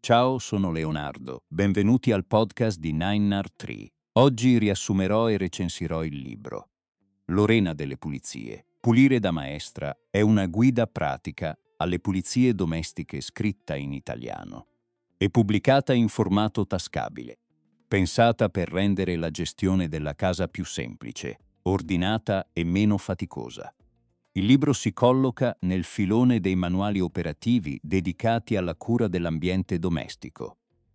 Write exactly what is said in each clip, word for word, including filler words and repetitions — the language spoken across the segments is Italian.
Ciao, sono Leonardo. Benvenuti al podcast di Nine Art Tree. Oggi riassumerò e recensirò il libro Lorena delle pulizie. Pulire da maestra è una guida pratica alle pulizie domestiche scritta in italiano e pubblicata in formato tascabile, pensata per rendere la gestione della casa più semplice, ordinata e meno faticosa. Il libro si colloca nel filone dei manuali operativi dedicati alla cura dell'ambiente domestico,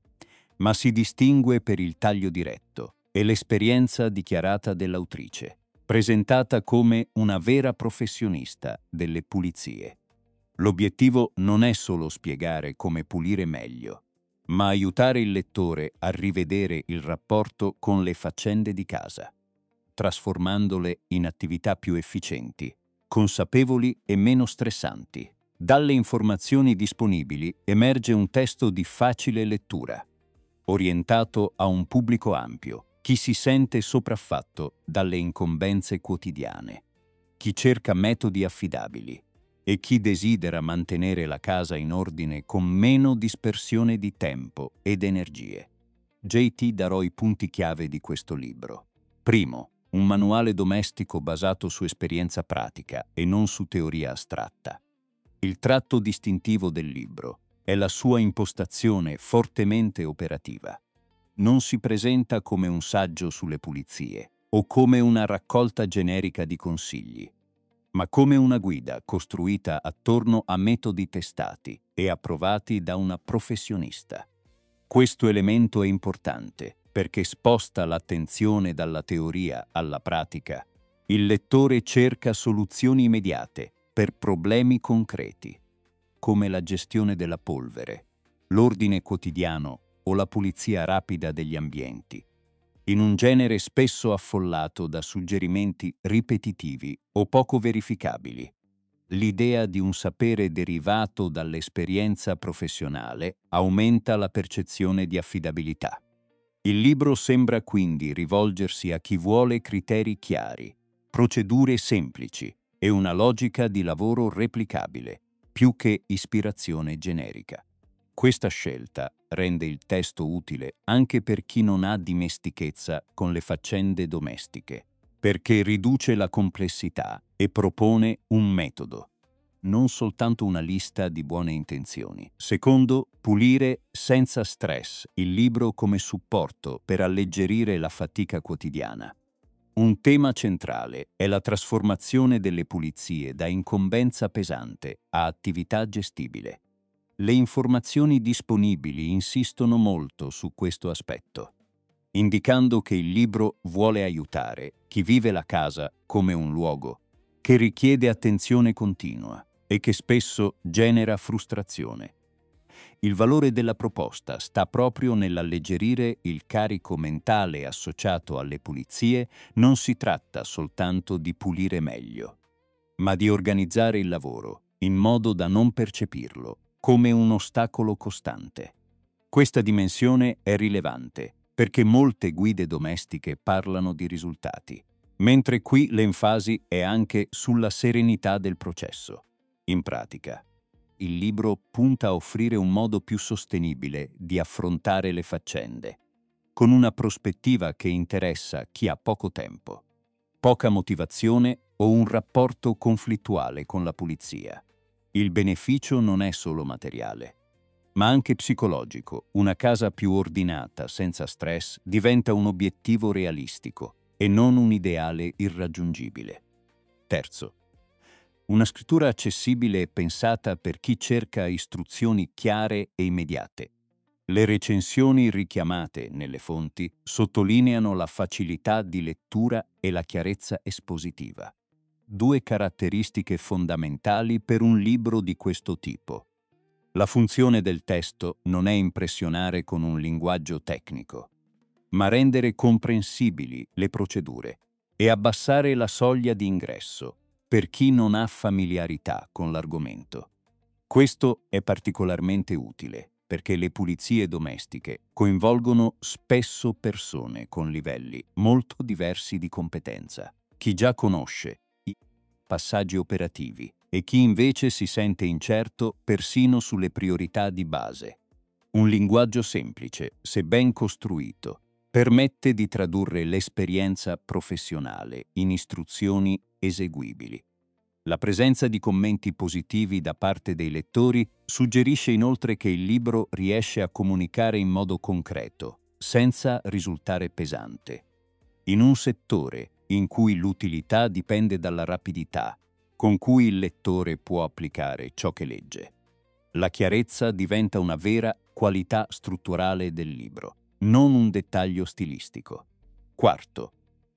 ma si distingue per il taglio diretto e l'esperienza dichiarata dell'autrice, presentata come una vera professionista delle pulizie. L'obiettivo non è solo spiegare come pulire meglio, ma aiutare il lettore a rivedere il rapporto con le faccende di casa, trasformandole in attività più efficienti, consapevoli e meno stressanti. Dalle informazioni disponibili emerge un testo di facile lettura, orientato a un pubblico ampio, chi si sente sopraffatto dalle incombenze quotidiane, chi cerca metodi affidabili e chi desidera mantenere la casa in ordine con meno dispersione di tempo ed energie. J T darò i punti chiave di questo libro. Primo, un manuale domestico basato su esperienza pratica e non su teoria astratta. Il tratto distintivo del libro è la sua impostazione fortemente operativa. Non si presenta come un saggio sulle pulizie o come una raccolta generica di consigli, ma come una guida costruita attorno a metodi testati e approvati da una professionista. Questo elemento è importante perché sposta l'attenzione dalla teoria alla pratica. Il lettore cerca soluzioni immediate per problemi concreti, come la gestione della polvere, l'ordine quotidiano o la pulizia rapida degli ambienti, in un genere spesso affollato da suggerimenti ripetitivi o poco verificabili. L'idea di un sapere derivato dall'esperienza professionale aumenta la percezione di affidabilità. Il libro sembra quindi rivolgersi a chi vuole criteri chiari, procedure semplici e una logica di lavoro replicabile, più che ispirazione generica. Questa scelta rende il testo utile anche per chi non ha dimestichezza con le faccende domestiche, perché riduce la complessità e propone un metodo, non soltanto una lista di buone intenzioni. Secondo, pulire senza stress, il libro come supporto per alleggerire la fatica quotidiana. Un tema centrale è la trasformazione delle pulizie da incombenza pesante a attività gestibile. Le informazioni disponibili insistono molto su questo aspetto, indicando che il libro vuole aiutare chi vive la casa come un luogo che richiede attenzione continua e che spesso genera frustrazione. Il valore della proposta sta proprio nell'alleggerire il carico mentale associato alle pulizie. Non si tratta soltanto di pulire meglio, ma di organizzare il lavoro in modo da non percepirlo come un ostacolo costante. Questa dimensione è rilevante perché molte guide domestiche parlano di risultati, mentre qui l'enfasi è anche sulla serenità del processo. In pratica, il libro punta a offrire un modo più sostenibile di affrontare le faccende, con una prospettiva che interessa chi ha poco tempo, poca motivazione o un rapporto conflittuale con la pulizia. Il beneficio non è solo materiale, ma anche psicologico. Una casa più ordinata, senza stress, diventa un obiettivo realistico e non un ideale irraggiungibile. Terzo, una scrittura accessibile e pensata per chi cerca istruzioni chiare e immediate. Le recensioni richiamate nelle fonti sottolineano la facilità di lettura e la chiarezza espositiva, due caratteristiche fondamentali per un libro di questo tipo. La funzione del testo non è impressionare con un linguaggio tecnico, ma rendere comprensibili le procedure e abbassare la soglia di ingresso per chi non ha familiarità con l'argomento. Questo è particolarmente utile perché le pulizie domestiche coinvolgono spesso persone con livelli molto diversi di competenza. Chi già conosce i passaggi operativi e chi invece si sente incerto persino sulle priorità di base. Un linguaggio semplice, se ben costruito, permette di tradurre l'esperienza professionale in istruzioni eseguibili. La presenza di commenti positivi da parte dei lettori suggerisce inoltre che il libro riesce a comunicare in modo concreto, senza risultare pesante. In un settore in cui l'utilità dipende dalla rapidità con cui il lettore può applicare ciò che legge, la chiarezza diventa una vera qualità strutturale del libro, non un dettaglio stilistico. Quarto,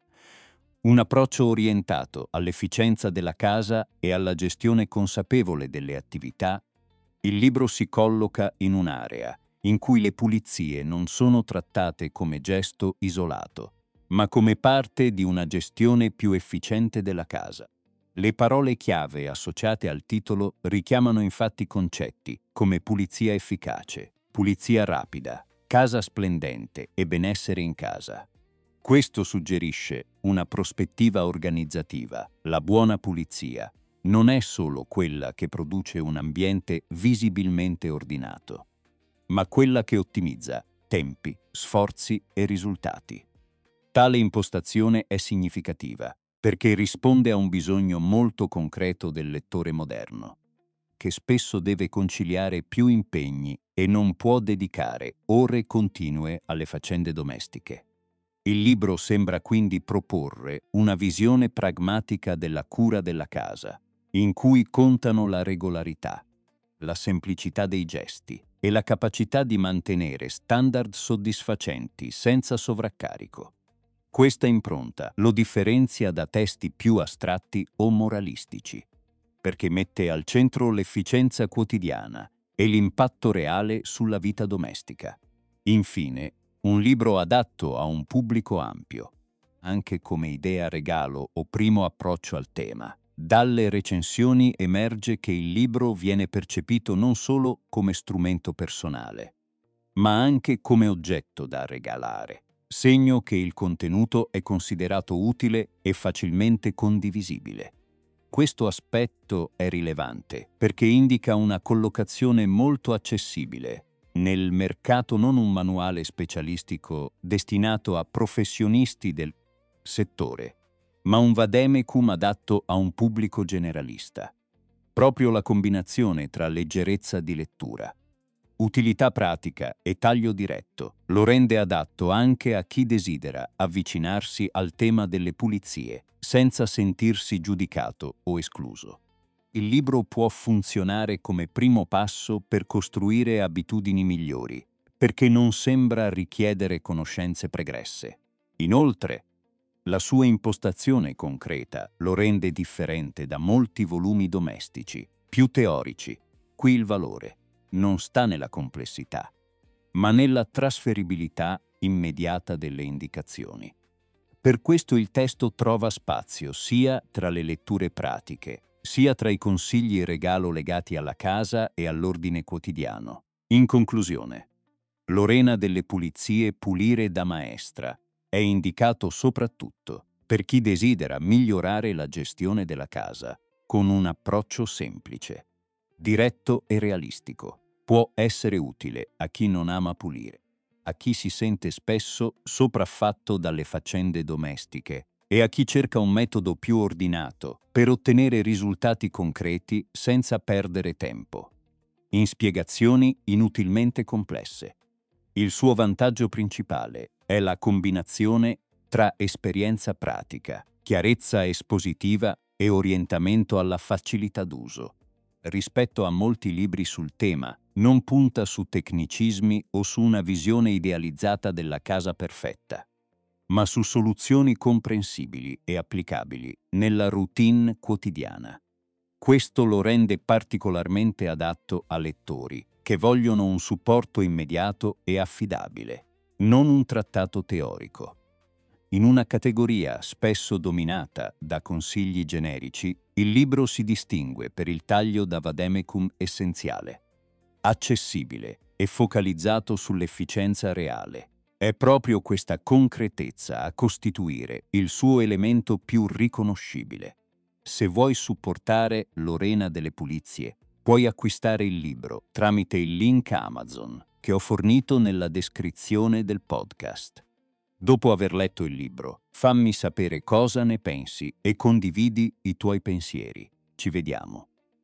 un approccio orientato all'efficienza della casa e alla gestione consapevole delle attività. Il libro si colloca in un'area in cui le pulizie non sono trattate come gesto isolato, ma come parte di una gestione più efficiente della casa. Le parole chiave associate al titolo richiamano infatti concetti come pulizia efficace, pulizia rapida, casa splendente e benessere in casa. Questo suggerisce una prospettiva organizzativa. La buona pulizia non è solo quella che produce un ambiente visibilmente ordinato, ma quella che ottimizza tempi, sforzi e risultati. Tale impostazione è significativa perché risponde a un bisogno molto concreto del lettore moderno, che spesso deve conciliare più impegni e non può dedicare ore continue alle faccende domestiche. Il libro sembra quindi proporre una visione pragmatica della cura della casa, in cui contano la regolarità, la semplicità dei gesti e la capacità di mantenere standard soddisfacenti senza sovraccarico. Questa impronta lo differenzia da testi più astratti o moralistici, perché mette al centro l'efficienza quotidiana e l'impatto reale sulla vita domestica. Infine, un libro adatto a un pubblico ampio, anche come idea regalo o primo approccio al tema. Dalle recensioni emerge che il libro viene percepito non solo come strumento personale, ma anche come oggetto da regalare, segno che il contenuto è considerato utile e facilmente condivisibile. Questo aspetto è rilevante perché indica una collocazione molto accessibile nel mercato, non un manuale specialistico destinato a professionisti del settore, ma un vademecum adatto a un pubblico generalista. Proprio la combinazione tra leggerezza di lettura, utilità pratica e taglio diretto lo rende adatto anche a chi desidera avvicinarsi al tema delle pulizie senza sentirsi giudicato o escluso. Il libro può funzionare come primo passo per costruire abitudini migliori, perché non sembra richiedere conoscenze pregresse. Inoltre, la sua impostazione concreta lo rende differente da molti volumi domestici, più teorici. Qui il valore non sta nella complessità, ma nella trasferibilità immediata delle indicazioni. Per questo il testo trova spazio sia tra le letture pratiche, sia tra i consigli e regalo legati alla casa e all'ordine quotidiano. In conclusione, Lorena delle pulizie Pulire da maestra è indicato soprattutto per chi desidera migliorare la gestione della casa con un approccio semplice, diretto e realistico. Può essere utile a chi non ama pulire, a chi si sente spesso sopraffatto dalle faccende domestiche e a chi cerca un metodo più ordinato per ottenere risultati concreti senza perdere tempo in spiegazioni inutilmente complesse. Il suo vantaggio principale è la combinazione tra esperienza pratica, chiarezza espositiva e orientamento alla facilità d'uso. Rispetto a molti libri sul tema, non punta su tecnicismi o su una visione idealizzata della casa perfetta, ma su soluzioni comprensibili e applicabili nella routine quotidiana. Questo lo rende particolarmente adatto a lettori che vogliono un supporto immediato e affidabile, non un trattato teorico. In una categoria spesso dominata da consigli generici, il libro si distingue per il taglio da vademecum essenziale, accessibile e focalizzato sull'efficienza reale. È proprio questa concretezza a costituire il suo elemento più riconoscibile. Se vuoi supportare Lorena delle pulizie, puoi acquistare il libro tramite il link Amazon, che che ho fornito nella descrizione del podcast. Dopo aver letto il libro, fammi sapere cosa ne pensi e condividi i tuoi pensieri. Ci vediamo.